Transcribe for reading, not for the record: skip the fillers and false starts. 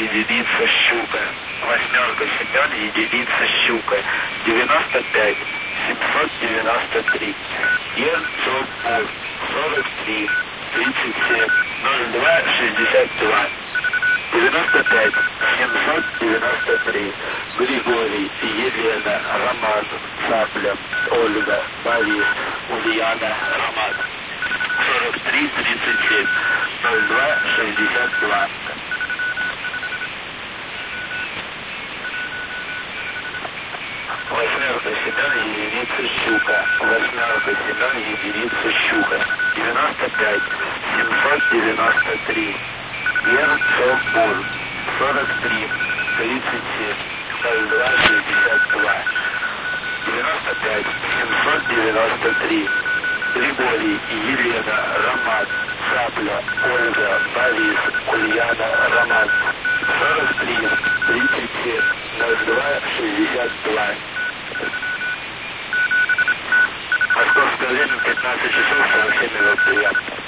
единица щука. Восьмерка Семен, единица щука. 95 793. Ерцов 43 37 02 62. 95 793. Григорий, Елена, Роман, Цапля, Ольга, Борис, Ульяна, Роман. 43 37 02 62. Восьмерка Семен, единица щука. Восьмерка Семен, единица щука. 95 793. Ерцов 43 37 02 62. 95 793. Григорий, Елена, Роман, Цапля, Ольга, Борис, Ульяна, Роман. 43 37 02 62. Московское время 15 часов 47 минут. Приятно.